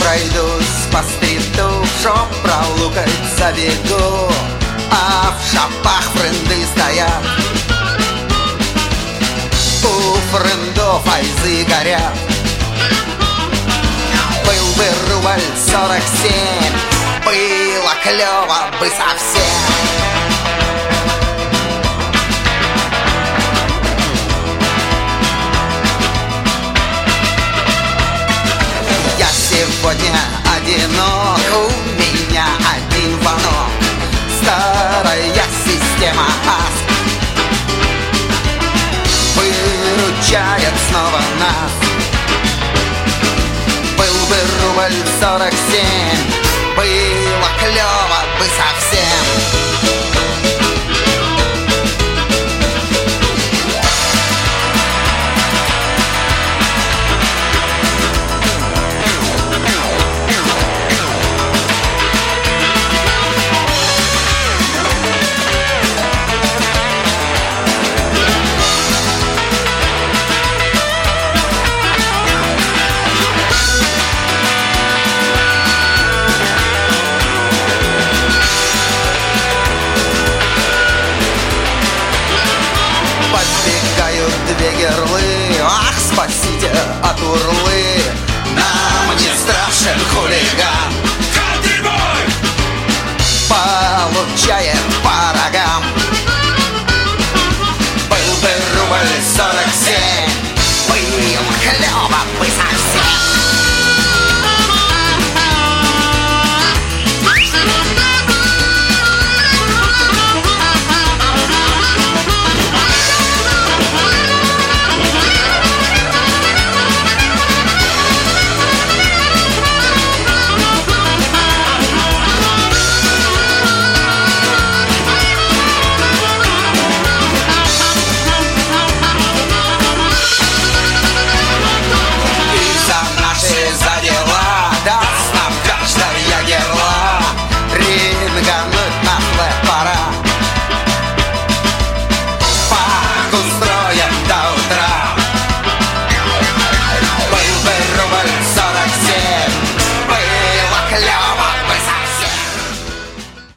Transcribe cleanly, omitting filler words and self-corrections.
пройдусь по стриту, чтоб пролукать забегу, а в шапах френды стоят. У френдов айзы горят. Был бы рубль 47, было клёво бы совсем. Я сегодня одинок, у меня один звонок. Старая система АСК выручает снова нас. Был бы рубль 47, было клёво бы совсем. Две герлы, ах, спасите от урлы.